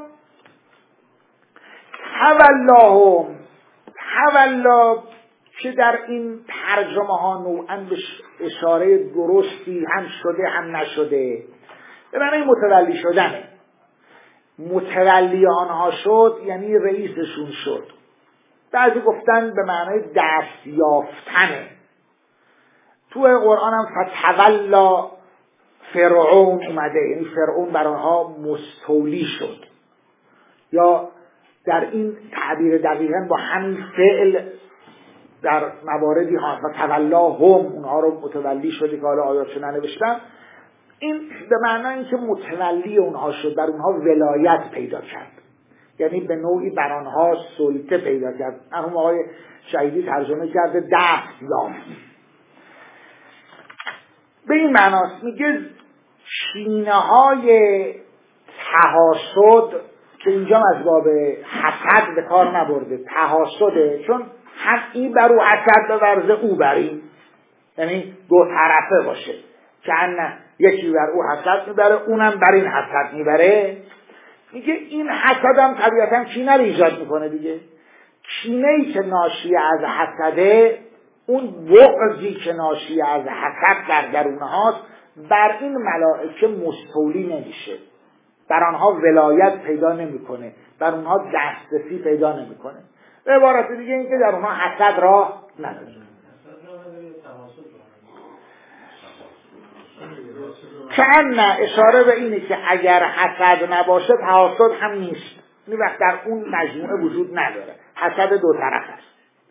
تولاهم، تولا که در این ترجمه ها نوعاً به اشاره درستی هم شده هم نشده، به معنی متولی شدنه. متولی آنها شد یعنی رئیسشون شد. بعضی گفتن به معنی دست یافتنه. تو قرآن هم فتولا فرعون اومده، یعنی فرعون بر آنها مستولی شد. یا در این تعبیر دقیقاً با همین فعل در مواردی ها فتولا هم اونها رو متولی شده که حالا آیاتشو ننوشتم. این به معنی اینکه متولی اونها شد، بر اونها ولایت پیدا کرد، یعنی به نوعی بر آنها سلطه پیدا کرد. مرحوم آقای شهیدی ترجمه کرده دست یافت. به این معناست. میگه شینه های تحاسد که اینجا از باب حسد به کار نبرده، تحاسده، چون هم این بر او حسد بورزه او بر این، یعنی دو طرفه باشه که نه یکی بر او حسد میبره اونم بر این حسد میبره. میگه این حسد هم طبیعتا کینه رو ایجاد میکنه دیگه. کینه‌ای که ناشی از حسده، اون بغضی که ناشی از حسد در درون هاست، بر این ملائکه مستولی نمیشه، بر آنها ولایت پیدا نمیکنه، بر آنها دسترسی پیدا نمیکنه. به عبارت دیگه این که در آنها حسد راه نداره. کأن اشاره به اینه که اگر حسد نباشه تحاسد هم نیست. این وقت در اون مجموعه وجود نداره، حسد دو طرف است.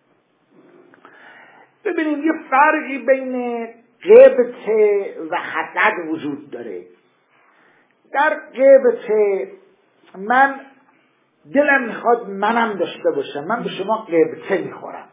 ببینید یه فرقی بین غبطه و حسد وجود داره. در غبطه من دلم میخواد منم داشته باشم، من به شما غبطه میخورم.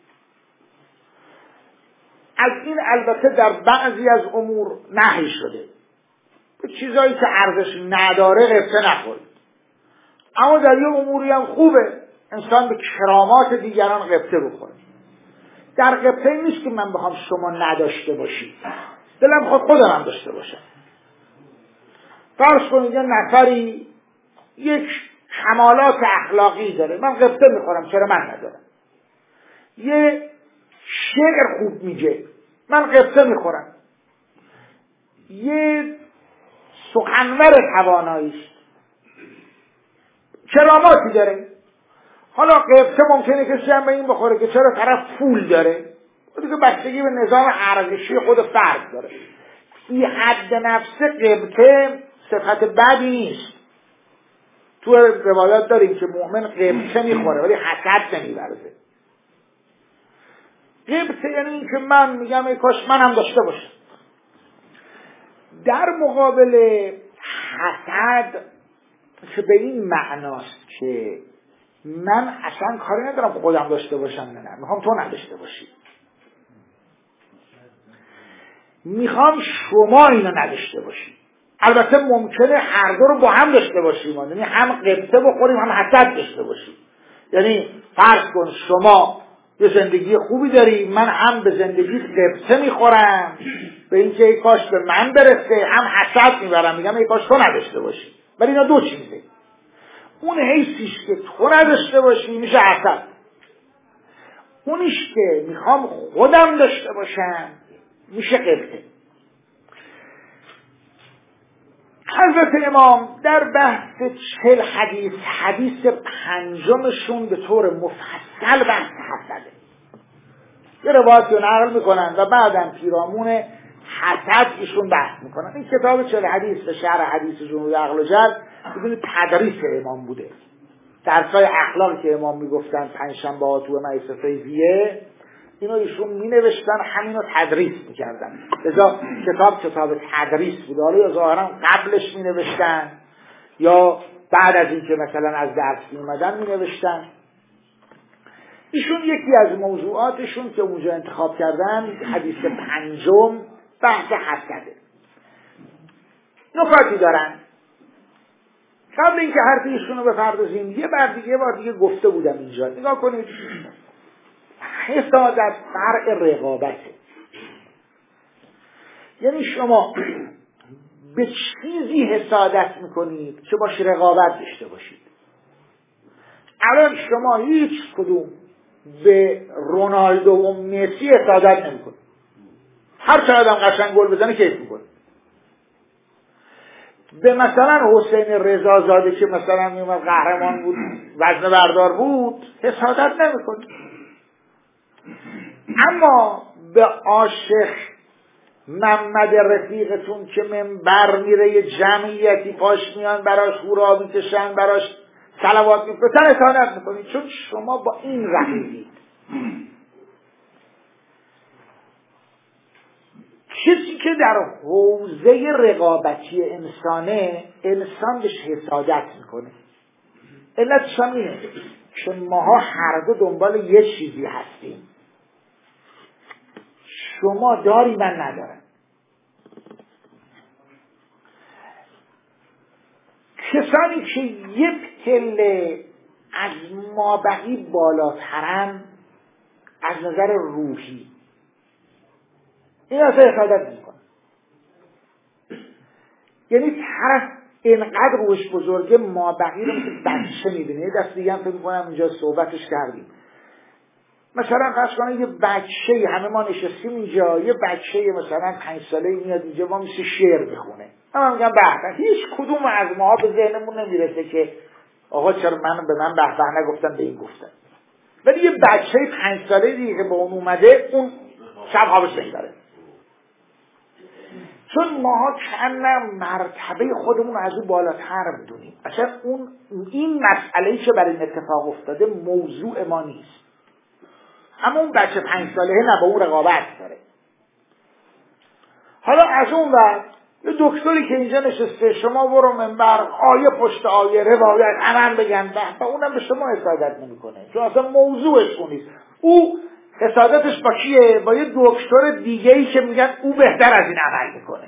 از این البته در بعضی از امور نهی شده، به چیزایی که ارزش نداره غبطه نخورید. اما در یه اموری هم خوبه انسان به کرامات دیگران غبطه بخوره. در غبطه نیست که من بخوام شما نداشته باشید، دلم خود خودم هم داشته باشم. فرض کنید یه نفری یک کمالات اخلاقی داره، من غبطه میخورم چرا من ندارم. یه شعر خوب میگه، من غبطه میخورم. یه سخنور تواناییست، کراماتی داره. حالا غبطه ممکنه کسی هم به این بخوره که چرا طرف پول داره، دیگه بستگی به نظام ارزشی خود فرد داره. فی حد نفس غبطه صفت بدی نیست. تو روایات داریم که مؤمن غبطه میخوره ولی حسد نمیورزه. غبطه یعنی این که من میگم ای کاش منم داشته باشم. در مقابل حسد که به این معناست که من اصلا کاری ندارم خودم داشته باشم، نه نه میخوام تو نداشته باشی، میخوام شما اینو نداشته باشی. البته ممکنه هر دو رو با هم داشته باشیم، یعنی هم غبطه بخوریم هم حسد داشته باشیم. یعنی فرض کن شما یه زندگی خوبی داری، من هم به زندگی غبطه میخورم به اینکه ای کاش به من برسه، هم حسد میبرم میگم ای کاش تو نداشته باشی. ولی اینا دو چیزه. اون حیثیش که تو نداشته باشی میشه حسد، اونیش که میخوام خودم داشته باشم میشه غبطه. حضرت امام در بحث چل حدیث، حدیث پنجمشون به طور مفصل بحث حسده. یه روایت رو نقل میکنن و بعدم پیرامون حسد ایشون بحث میکنن. این کتاب چل حدیث به شرح حدیث جنود عقل و جد بدون تدریس امام بوده. درسای اخلاق که امام میگفتن پنجشنبه ها تو مجلس فیضیه، اینو ایشون می نوشتن، همینو تدریس میکردن. لذا کتاب کتاب تدریس بود. حالا یا ظاهرا قبلش می نوشتن یا بعد از این که مثلا از درس می اومدن می نوشتن. ایشون یکی از موضوعاتشون که اونجا انتخاب کردن حدیث پنجم بحث حسده. نکاتی دارن. قبل اینکه حرف ایشون رو بپردازیم یه بار دیگه یه بار دیگه گفته بودم اینجا. نگاه کنید. حسادت فرع رقابته. یعنی شما به چیزی حسادت میکنید که باش رقابت داشته باشید. الان شما هیچ کدوم به رونالدو و مسی حسادت نمیکنید. هر چقدر هم قشنگ گل بزنه کیف میکنید. به مثلا حسین رضازاده که مثلا میومد قهرمان بود وزنه بردار بود حسادت نمیکنید. اما به عاشق محمد رفیقتون که منبر میره یه جمعیتی پاش میان براش هورا میکشن براش صلوات میفرستن حسادت میکنید، چون شما با این رقیبید. کسی که در حوزه رقابتی انسانه انسان بهش حسادت میکنه. علتش هم اینه که ماها هر دو دنبال یه چیزی هستیم. شما داری من ندارم. کسانی که یک پله از مابقی بالاترن از نظر روحی این اصلا حسادت میکنه. یعنی طرف اینقدر روش بزرگه مابقی رو مثل بچه میبینه. یه دست دیگه هم فکر میکنم اینجا صحبتش کردیم. مثلا فرض کنید یه بچه، همه ما نشستیم اینجا، یه بچه مثلا پنج ساله میاد اینجا ما میشه شعر بخونه. من میگم به به. هیچ کدوم از ما به ذهنمون نمیرسه که آقا چرا من به من به به نگفتن به این گفتن. ولی یه بچه پنج ساله دیگه که با اون اومده اون شب خوابش نمیبره. چون ماها چند مرتبه خودمون از اون بالاتر میدونیم. اصلا اون این مسئله‌ای که برای این اتفاق افتاده موضوع ما نیست. اما اون بچه پنج ساله نه با اون رقابت داره. حالا از اون وقت یه دکتری که اینجا نشسته شما برو منبر آیه پشت آیه روایت همن بگن به اونم به شما حسادت نمیکنه، چون اصلا موضوعش اون نیست. او حسادتش با کیه؟ با یه دکتر دیگه‌ای که میگن او بهتر از این عمل میکنه.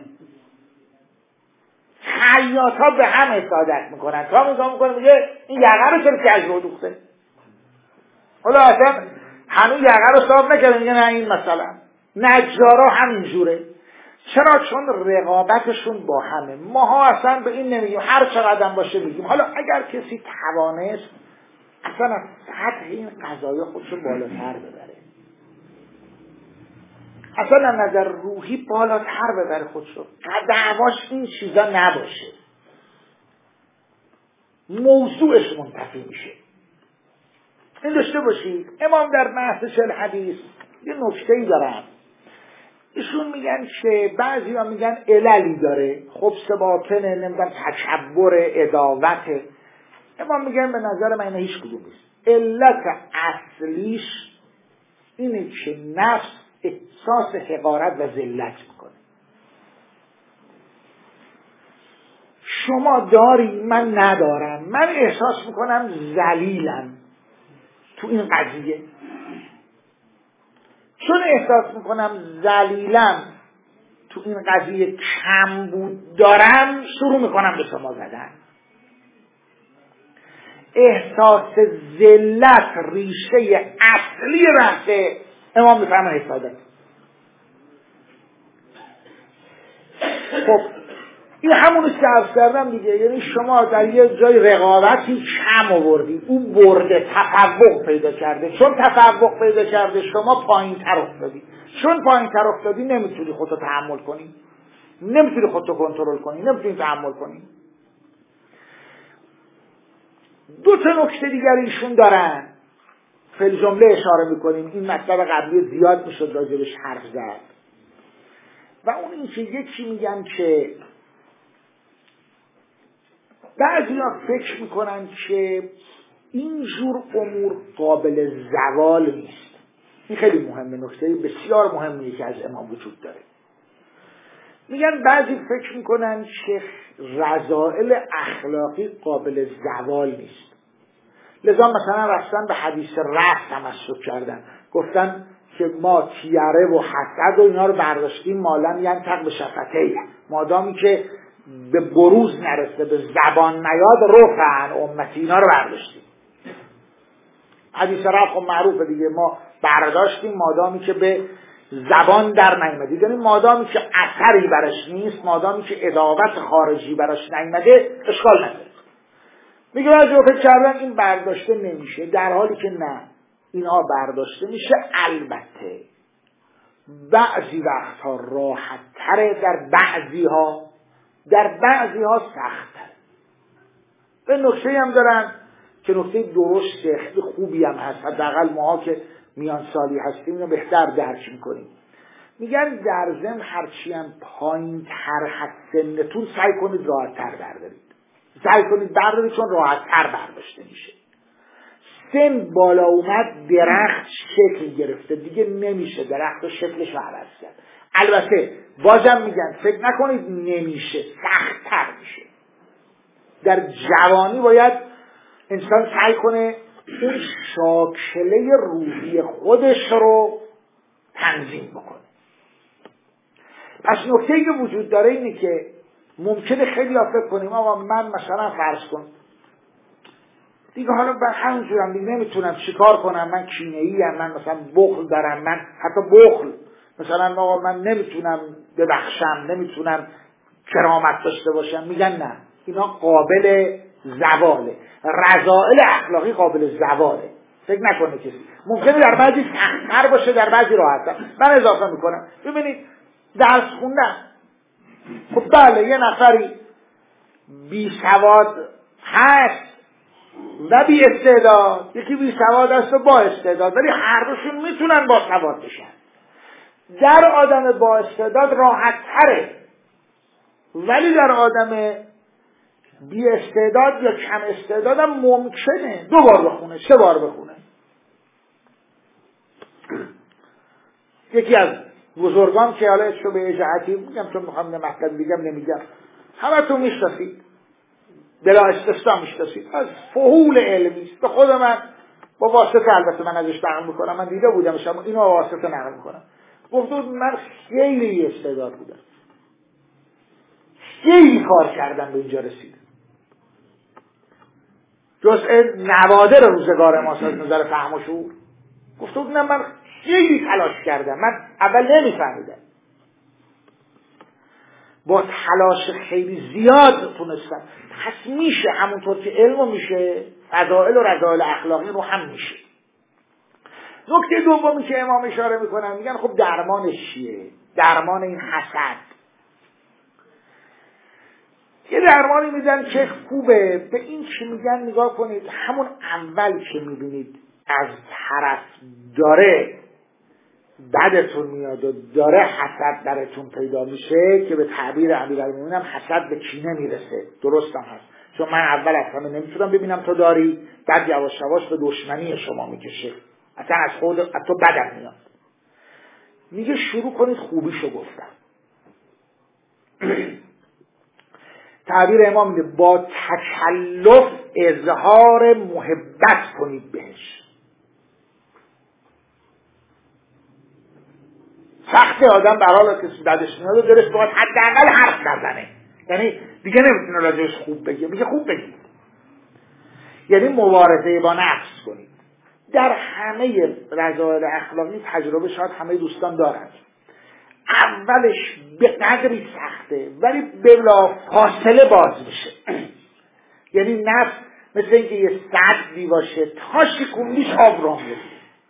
خیاطا به هم حسادت میکنن. تا میگم میکنه میگه این یقه رو چرا کج رو دوخته؟ حالا اصلا هنوز یقه رو صاف نکرده میگه نه این مثلا نجارا همینجوره. چرا؟ چون رقابتشون با همه. ماها اصلا به این نمیگیم، هر چقدر باشه میگیم. حالا اگر کسی توانست اصلا از سطح این قضایا خودشو بالاتر ببره، اصلا از نظر روحی بالاتر ببره خودشو، دعواش این چیزا نباشه، موضوعش منتفی میشه. این داشته باشید. امام در بحث چهل حدیث یه نکته‌ای دارن. ایشون میگن که بعضی ها میگن عللی داره، خبث باطنه، نمیدونم تکبر، عداوته. امام میگن به نظر من اینه هیچ کدوم نیست. علت اصلیش اینه که نفس احساس حقارت و ذلت میکنه. شما داری من ندارم، من احساس میکنم ذلیلم تو این قضیه. چون احساس میکنم ذلیلم تو این قضیه، کم بود دارم، شروع میکنم به شما زدن. احساس ذلت ریشه اصلی رفته امام میفهمه حسادت. خب این همونی که عرض کردم دیگه. یعنی شما در یه جای رقابتی کم آوردی، اون برده تفوق پیدا کرده، چون تفوق پیدا کرده شما پایین تر افتادی، چون پایین تر افتادی نمیتونی خودتو تحمل کنی، نمیتونی خودتو کنترل کنی، نمیتونی تحمل کنی. دو تا نکته دیگر ایشون دارن، فعل جمله اشاره میکنیم. این مطلب قبلی زیاد میشد راجبش حرف زد و اون این که یکی میگن که بعضی ها فکر میکنن که اینجور امور قابل زوال نیست. این خیلی مهمه، نکته بسیار مهمی که از امام وجود داره. میگن بعضی فکر میکنن که رذائل اخلاقی قابل زوال نیست. لذا مثلا رفتن به حدیث رفع تمسک کردن، گفتن که ما تیره و حسد و اینا رو برداشتیم مالن ینطق به شفتیه، مادامی که به بروز نرسه، به زبان نیاد، رفعن امتی، اینا رو برداشتیم. حدیث رفع خب معروفه دیگه، ما برداشتیم مادامی که به زبان در نیامده، یعنی مادامی که اثری برش نیست، مادامی که عداوت خارجی برش نیامده، اشکال نداره. میگه بعضی فکر کردن این برداشته نمیشه، در حالی که نه، اینها برداشته میشه. البته بعضی وقتها راحت تره، در بعضی ها در بعضی ها سخت تره. به نکته هم دارن که نکته درسته، خیلی خوبی هم هست، حداقل ماها که میان سالی هستیم اینو بهتر درک میکنیم. میگن در ضمن هرچی هم پایین تر هست سنتون، سعی کنید راحت تر بردارید، سعی کنید بردارید، چون راحت تر برداشته میشه. سن بالا اومد، درخت شکل گرفته دیگه، نمیشه درخت و شکلش رو عوض کرد. البته بازم میگن فکر نکنید نمیشه، سخت تر میشه. در جوانی باید انسان سعی کنه اون شاکله روحی خودش رو تنظیم بکنه. پس نکته‌ای که وجود داره اینه که ممکنه خیلی فکر کنیم آقا من مثلا فرض کن دیگه حالا من همونجورم دیگه نمیتونم چیکار کنم، من کینه‌ای ام، من مثلا بخل دارم، من حتی بخل مثلا آقا من نمیتونم ببخشم، نمیتونم کرامت داشته باشم. میگن نه، اینا قابل زواله، رذائل اخلاقی قابل زواله. فکر نکنه کسی، ممکنه در بعضی سخت‌تر باشه، در بعضی راحت‌تر. من اضافه میکنم، ببینید درس خوندن، خب بله یه نفری بی سواد هست و بی استعداد، یکی بی سواد هست و با استعداد، ولی هر دوشون میتونن با سواد بشن. در آدم با استعداد راحت تره، ولی در آدم بی استعداد یا کم استعداد هم ممکنه دو بار بخونه، سه بار بخونه. یکی از بزرگان که حالا اسمو به اجاعتی میگم چون میخوام یه مطلب بگم نمیگم، همه تو میشناسید، بلا استثنا میشناسید، از فحول علمی است. به خود من با واسطه، البته من ازش نقل میکنم، من دیده بودمش اما اینو با واسطه نقل میکنم. گفت من خیلی استعداد بودم، خیلی کار کردم به اینجا رسیدم، جزء نوادر روزگار ماست از نظر فهم و شعور. گفت بود نه من خیلی تلاش کردم، من اول نمیفهمیدم، با تلاش خیلی زیاد تونستم. پس میشه همونطور که علم میشه، فضائل و رذائل اخلاقی رو هم میشه. نکته دومی که امام اشاره میکنن، میگن خب درمانش چیه؟ درمان این حسد. یه درمانی میدن که خوبه. به این که میگن نگاه کنید، همون اول که میبینید از طرف داره بدتون میاد و داره حسد درتون پیدا میشه، که به تعبیر امیرالمومنین هم حسد به کینه میرسه، درست هم هست، چون من اول از همه نمیتونم ببینم تو داری، بعد یواش یواش به دشمنی شما میکشه، اصلا از خود از تو بدم میاد. میگه شروع کنید خوبیشو گفتن. تعبیر امام میگه با تکلف اظهار محبت کنید بهش. سخت آدم برحال کسی بدش میاد و دلش باید حداقل حرف نزنه، یعنی دیگه نمیتونه راجعش خوب بگه، میگه خوب بگید، یعنی مبارزه با نفس کنید. در همه رذائل اخلاقی تجربه شاید همه دوستان دارند، اولش به قدری سخته ولی بلا فاصله باز میشه. یعنی نفس مثل اینکه یه سدی باشه، تا شکوندیش آب راه میره.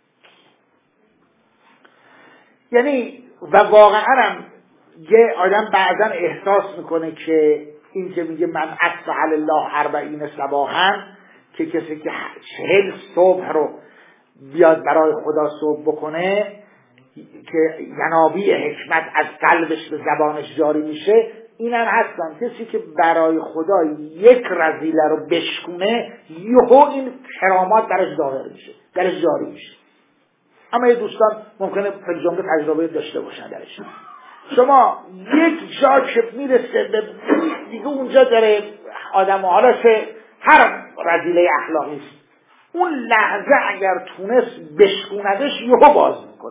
یعنی و واقعا هم یه آدم بعضا احساس میکنه که این که میگه من اصبح لله اربعین صباحا، که کسی که چهل صبح رو بیاد برای خدا صبح بکنه که ینابیع حکمت از قلبش به زبانش جاری میشه، این هم هستن کسی که برای خدا یک رذیله رو بشکونه، یهو این کرامات درش ظاهر میشه، درش جاری میشه. اما یه دوستان ممکنه خیلی جمله تجربه داشته باشن درش. شما یک جا که میرسه به دیگه اونجا داره آدم و حالا هر رذیله اخلاقی است، اون لحظه اگر تونست بشکوندش یهو باز میکنه.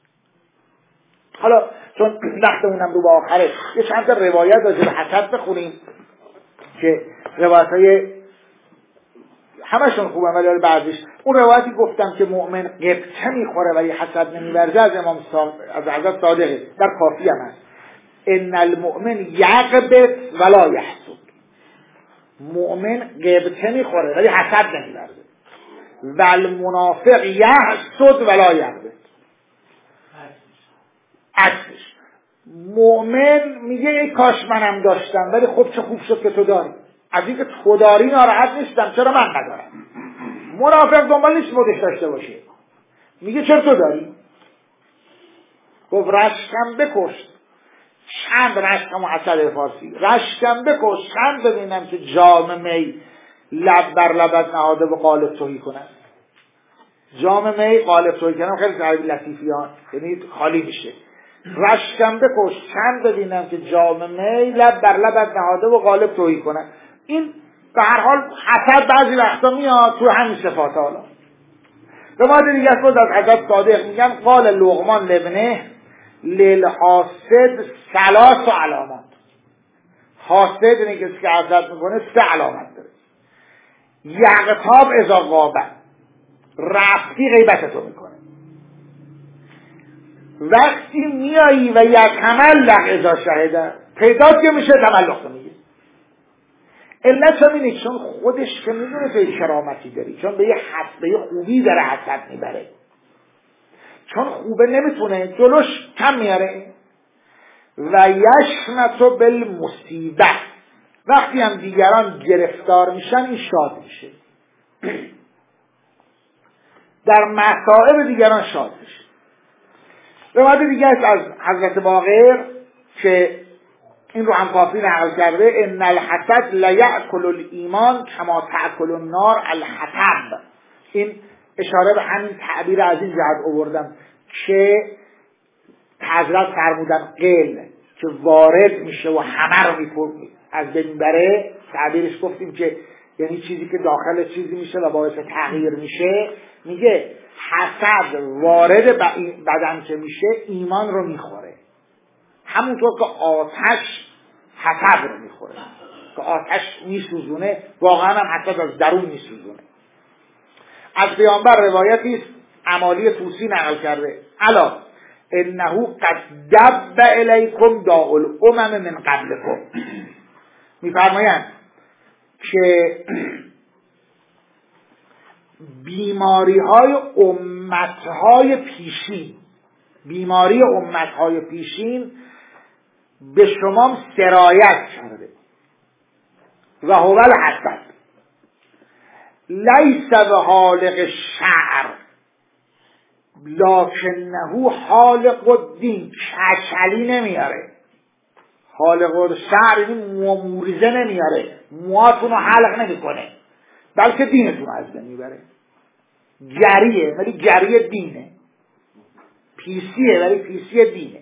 حالا چون وقتمونم رو به آخره یه چند تا روایت راجع به حسد بخونیم که روایت های همشون خوبه، ولی بعضیش اون روایتی گفتم که مؤمن قبطه میخوره ولی حسد نمیورزه از امام صادق، از حضرت صادقه، در کافی هم هست. ان المؤمن یغبط ولا یحسد. مؤمن قبطه میخوره ولی حسد نمیورزه. و المنافق یحسد ولا یغبط. عکسش مؤمن میگه ای کاش منم داشتم، ولی خب چه خوب شد که تو داری. از اینکه تو داری ناراحت نیستم، چرا من ندارم. منافق دنبال نیست خودش داشته باشه، میگه چرا تو داری. گفت رشکم بکش، چند رشکم و حسد فارسی، رشکم بکش چند ببینم که جام می لب بر لبت نهاده و قالب توهی کنن. جام می قالب توهی کنن خیلی تعبیر لطیفی ها، یعنی خالی میشه. رشکم بکش چند ببینم که جام می لب بر لبت نهاده و قالب توهی کنن. این به هر حال حسد بعضی وقتا میاد تو همین صفات. حالا به ما دیگه از از حضرت صادق میگن قال لقمان لابنه للحاسد ثلاث علامات. حاسد اینه کسی که حسد میکنه سه علامت داره. یغتاب اذا غابه، رفتی غیبت تو میکنه. وقتی میایی و یتملق اذا شهده، پیدا که میشه تملق تو میگه. علت هم اینه چون خودش که میدونه تو کرامتی داری، چون به یه حد به یه خوبی داره حسد میبره، چون خوبه نمیتونه جلوش کم میاره. و یشمتو بالمصیبه، وقتی هم دیگران گرفتار میشن این شاد میشه، در مصائب دیگران شاد میشه. روایت دیگه است از حضرت باقر که این رو هم کافی نقل کرده، ان الحسد لیأکل الایمان کما تأکل النار الحطب. این اشاره به همین تعبیر از این جهت آوردم که حضرت فرمودن قل که وارد میشه و همه رو میپره از بین بره. تعبیرش گفتیم که یعنی چیزی که داخل چیزی میشه و باعث تغییر میشه. میگه حسد وارد بدن که میشه ایمان رو میخوره، همونطور که آتش حسد رو میخوره، که آتش میسوزونه، واقعا هم حسد از درون میسوزونه. از پیامبر روایتی است امالی طوسی نقل کرده، الا انه قد دب الیکم داء الامم من قبلکم. میفرمایند که بیماری های امت های پیشین، بیماری امت های پیشین به شما سرایت کرده. و هو الحسد لیس به حالق شعر لکنه حالق الدین. کچلی نمیاره، حالق الشعر یعنی موریزه نمیاره، موهاتون رو حلق نمیکنه، بلکه دینتون از بین میبره. گریه ولی گریه دینه، پیسیه ولی پیسی دینه.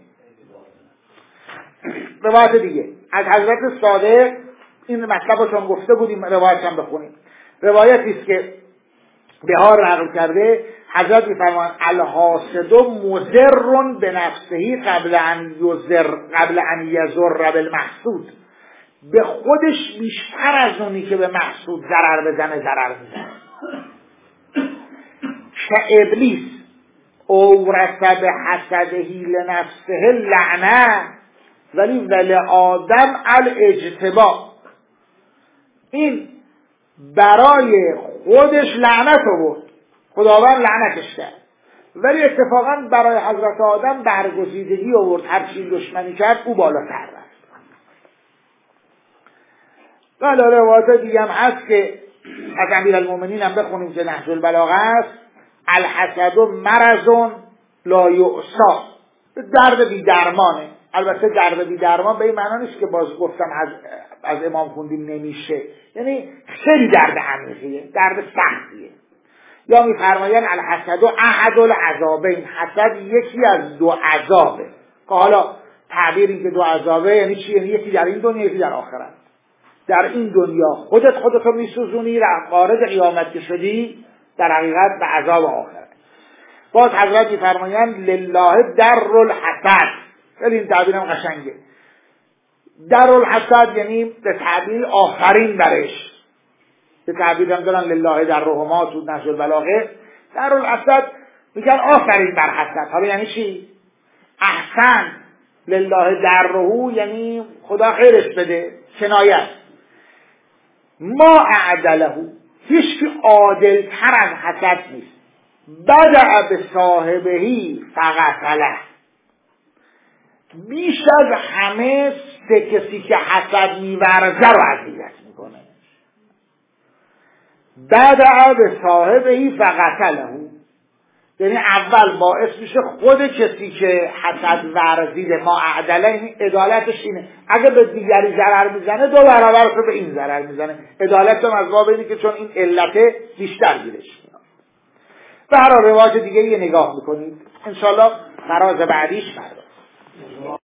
روایت دیگه از حضرت صادق، این مطلب رو چون گفته بودیم روایت هم بخونیم. روایتی است که بهار نقل کرده، حضرت میفرمایند الحاسد مضر بنفسه قبل ان یضر قبل ان یضر بالمحسود. به خودش بیشتر از اونی که به محسود ضرر بزنه ضرر میزنه. که ابلیس اورث به حسده لنفسه لعنه ولی ولی آدم الاجتبا. این برای خودش لعنت آورد، خداوند لعنتش کرد، ولی اتفاقا برای حضرت آدم برگزیدگی آورد. هر چی دشمنی کرد او بالاتر رفت. ولی روایت دیگه هم هست که از امیرالمومنین هم بخونیم که نهج البلاغه است، الحسد مرض لا یعصی، درد بی درمانه. البته درد بی درمان به این معنی نیست که باز گفتم از از امام خوندیم نمیشه، یعنی خیلی درد عمیقیه، درد سختیه. یا میفرمایند الحسد احد العذابین، حسد یکی از دو عذابه. که حالا تعبیر این که دو عذابه یعنی چی؟ یعنی یکی در این دنیا یکی در آخرت. در این دنیا خودت خودتو میسوزونی، وارد قیامت که شدی در حقیقت به عذاب آخرت. باز حضرت می‌فرمایند لله در الحسد، خیلی این تعبیرم قشنگه. در الحسد یعنی به تعبیر آفرین برش، به تعبیر هم دارن لله در رحمات و نشر البلاغه. در الحسد میگن آفرین بر حسد. حالا یعنی چی؟ احسن لله در رهو یعنی خدا خیرش بده، کنایت. ما اعدله، هیچ که عادل تر از حسد نیست. بدع به صاحبهی فقتله، بیش از همه سه کسی که حسد میورزه رو اذیت میکنه. بدع به صاحبهی فقتله، یعنی اول باعث میشه خود کسی که حسد ورزیده، ما اعدله این عدالتش اینه، اگه به دیگری ضرر میزنه دو برابرش رو به این ضرر میزنه. عدالت هم از باب اینه که چون این علت بیشتر گیرش میاد. به هر روایت دیگه یه نگاه میکنید انشالله فراز بعدیش فردا.